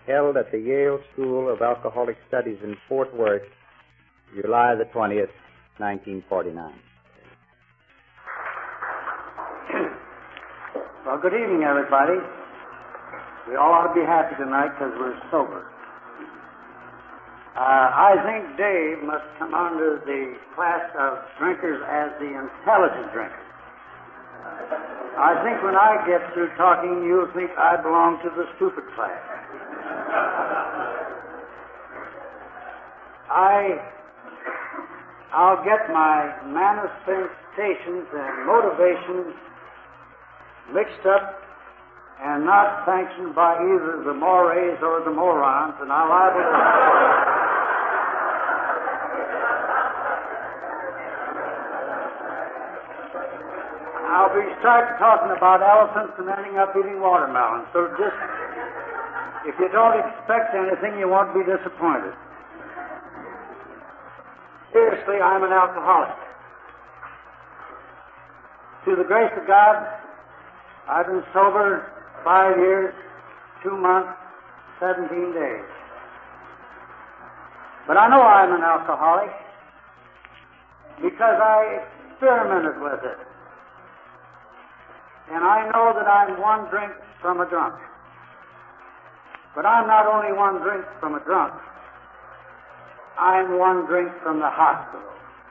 held at the Yale School of Alcoholic Studies in Fort Worth, July the 20th, 1949. Well, good evening, everybody. We all ought to be happy tonight because we're sober. I think Dave must come under the class of drinkers as the intelligent drinker. I think when I get through talking, you'll think I belong to the stupid class. I'll get my manifestations and motivations mixed up and not sanctioned by either the mores or the morons, and I'll liable to... I'll be starting talking about elephants and ending up eating watermelons. So just, if you don't expect anything, you won't be disappointed. Seriously, I'm an alcoholic. Through the grace of God, I've been sober 5 years, 2 months, 17 days. But I know I'm an alcoholic because I experimented with it. And I know that I'm one drink from a drunk. But I'm not only one drink from a drunk. I'm one drink from the hospital.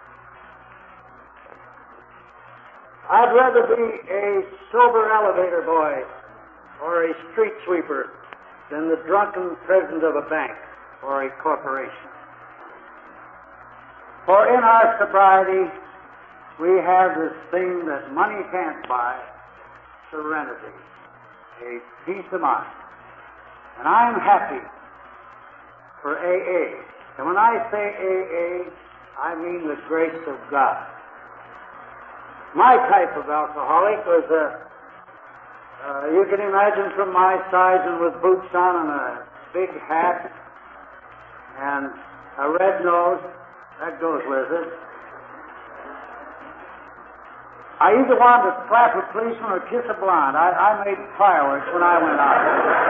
I'd rather be a sober elevator boy or a street sweeper than the drunken president of a bank or a corporation. For in our sobriety, we have this thing that money can't buy, serenity, a peace of mind. And I'm happy for AA. And when I say AA, I mean the grace of God. My type of alcoholic was you can imagine from my size and with boots on and a big hat and a red nose, that goes with it. I either wanted to slap a policeman or kiss a blonde. I made fireworks when I went out.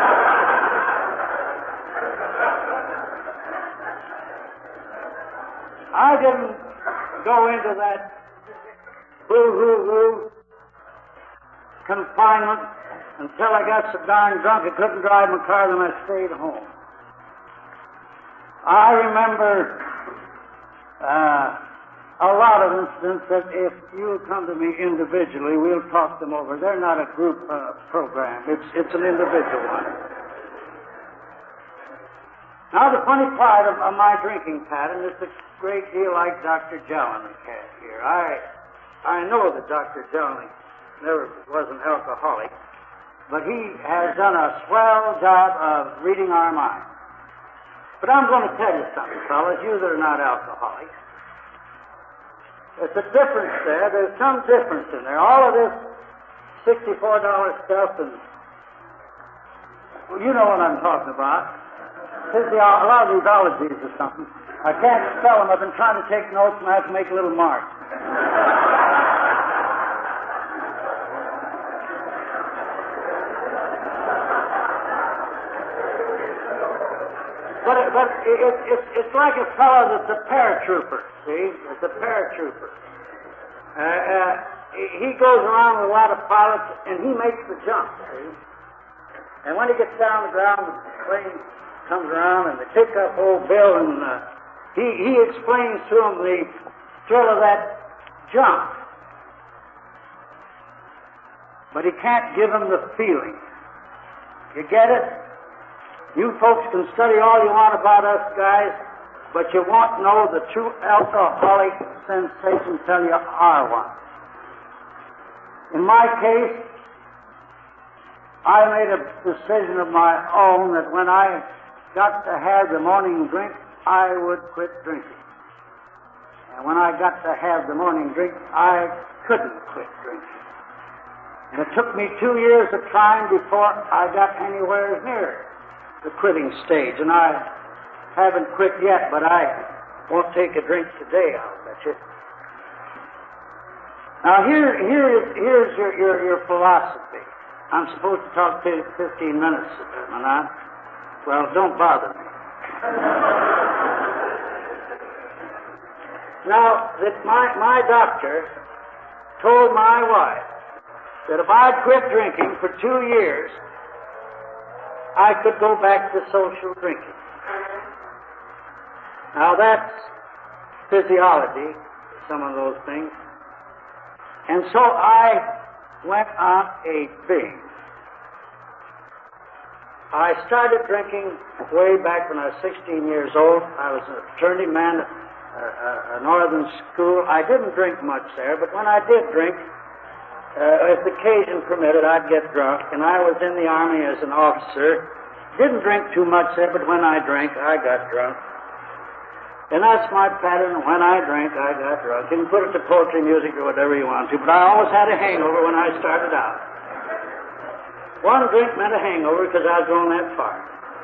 I didn't go into that boo-hoo-hoo confinement until I got so darn drunk I couldn't drive my car, then I stayed home. I remember a lot of incidents that if you'll come to me individually, we'll talk them over. They're not a group program. It's an individual one. Now, the funny part of my drinking pattern is a great deal like Dr. Jelinek had here. I know that Dr. Jelinek never was an alcoholic, but he has done a swell job of reading our minds. But I'm going to tell you something, fellas, you that are not alcoholics. There's a difference there. There's some difference in there. All of this $64 stuff and... Well, you know what I'm talking about. A lot of these ologies or something. I can't spell them. I've been trying to take notes and I have to make a little mark. But it's like a fellow that's a paratrooper, see? It's a paratrooper. He goes around with a lot of pilots, and he makes the jump, see? And when he gets down the ground, the plane comes around, and they pick up old Bill, and he explains to him the thrill of that jump. But he can't give him the feeling. You get it? You folks can study all you want about us guys, but you won't know the true alcoholic sensation till you are one. In my case, I made a decision of my own that when I got to have the morning drink, I would quit drinking. And when I got to have the morning drink, I couldn't quit drinking. And it took me 2 years of trying before I got anywhere near the quitting stage, and I haven't quit yet, but I won't take a drink today, I'll bet you. Now, here's your philosophy. I'm supposed to talk to you 15 minutes, am I not? Well, don't bother me. Now, that my doctor told my wife that if I'd quit drinking for 2 years, I could go back to social drinking. Now, that's physiology, some of those things. And so I went on a binge. I started drinking way back when I was 16 years old. I was a journeyman at a northern school. I didn't drink much there, but when I did drink, if the occasion permitted, I'd get drunk. And I was in the Army as an officer. Didn't drink too much there, but when I drank, I got drunk. And that's my pattern. When I drank, I got drunk. You can put it to poetry, music, or whatever you want to, but I always had a hangover when I started out. One drink meant a hangover because I was going that far.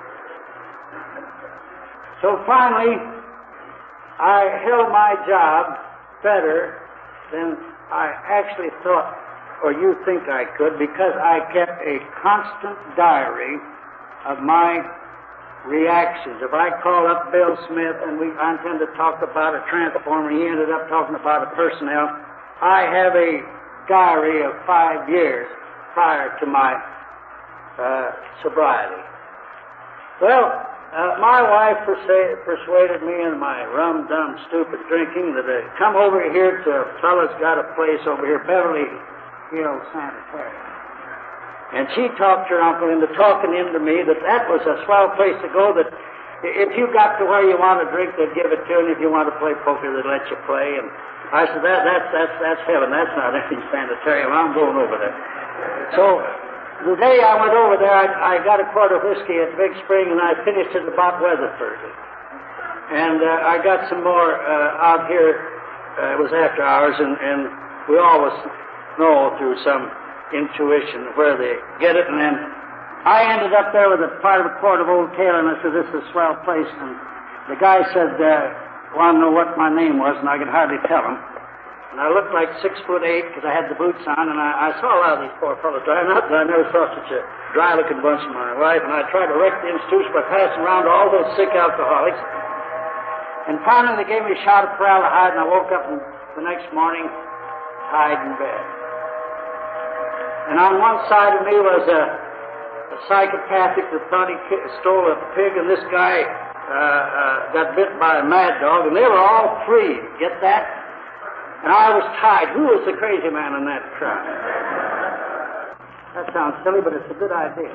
So finally, I held my job better than I actually thought, or you think I could, because I kept a constant diary of my reactions. If I call up Bill Smith and I intend to talk about a transformer, he ended up talking about a personnel, I have a diary of 5 years prior to my sobriety. Well, my wife persuaded me in my rum-dum stupid drinking that I'd come over here to a fellow's got a place over here, Beverly Hills Sanitarium. And she talked her uncle into talking into me that was a swell place to go, that if you got to where you want to drink, they'd give it to you, and if you want to play poker, they'd let you play. And I said, that's heaven. That's not any sanitarium. I'm going over there. So the day I went over there, I got a quart of whiskey at Big Spring, and I finished it about Weatherford. And I got some more out here. It was after hours, and we always know through some intuition where they get it. And then I ended up there with a part of a quart of Old Taylor, and I said, this is a swell place. And the guy said, wanted to know what my name was, and I could hardly tell him. And I looked like 6'8" because I had the boots on, and I saw a lot of these poor fellows driving up, but I never saw such a dry-looking bunch in my life. And I tried to wreck the institution by passing around to all those sick alcoholics. And finally, they gave me a shot of formaldehyde, and I woke up the next morning tied in bed. And on one side of me was a psychopathic that thought he stole a pig, and this guy got bit by a mad dog, and they were all free. Get that? And I was tied. Who was the crazy man in that crowd? That sounds silly, but it's a good idea.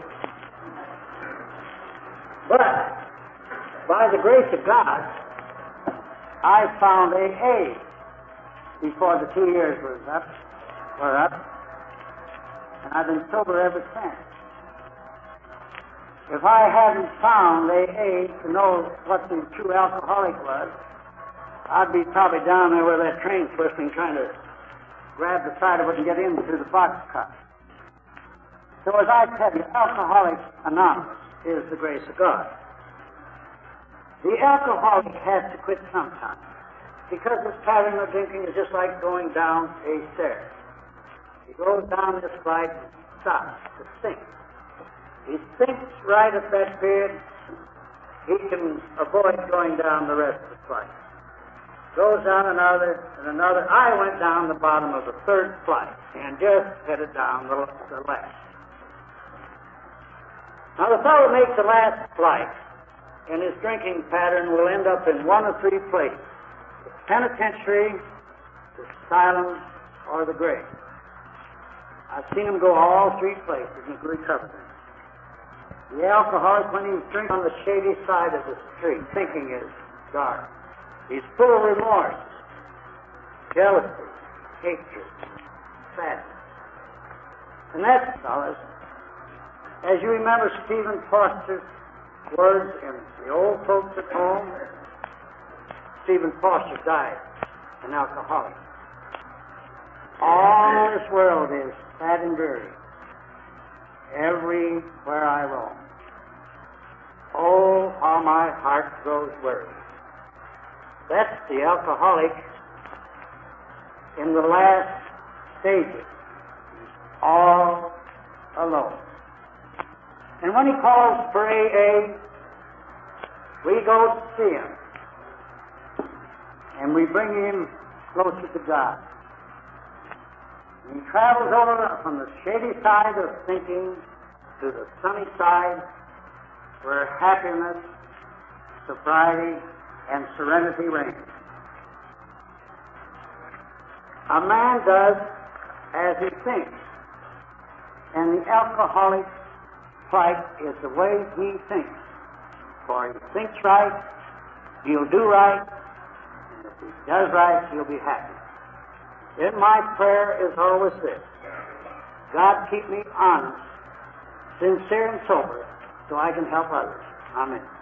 But by the grace of God, I found AA before the 2 years were up. And I've been sober ever since. If I hadn't found AA to know what the true alcoholic was, I'd be probably down there where that train's twisting, trying to grab the side of it and get into the boxcar. So as I tell you, Alcoholics Anonymous is the grace of God. The alcoholic has to quit sometime, because his pattern of drinking is just like going down a stair. He goes down this flight and stops to think. He thinks right at that period, he can avoid going down the rest of the flight. Goes down another and another. I went down the bottom of the third flight and just headed down the last. Now the fellow makes the last flight, and his drinking pattern will end up in one of three places: the penitentiary, the asylum, or the grave. I've seen him go all three places in recovery. The alcoholic, when he's drinking on the shady side of the street, thinking is dark. He's full of remorse, jealousy, hatred, sadness. And that's, fellas, as you remember Stephen Foster's words in The Old Folks at Home, Stephen Foster died an alcoholic. All this world is sad and dreary, everywhere I roam. Oh, how my heart grows weary. That's the alcoholic in the last stages, all alone. And when he calls for AA, We go to see him, and we bring him closer to God. And he travels over from the shady side of thinking to the sunny side where happiness, sobriety, and serenity reign. A man does as he thinks, and the alcoholic's plight is the way he thinks. For he thinks right, he'll do right, and if he does right, he'll be happy. Then my prayer is always this: God, keep me honest, sincere, and sober, so I can help others. Amen.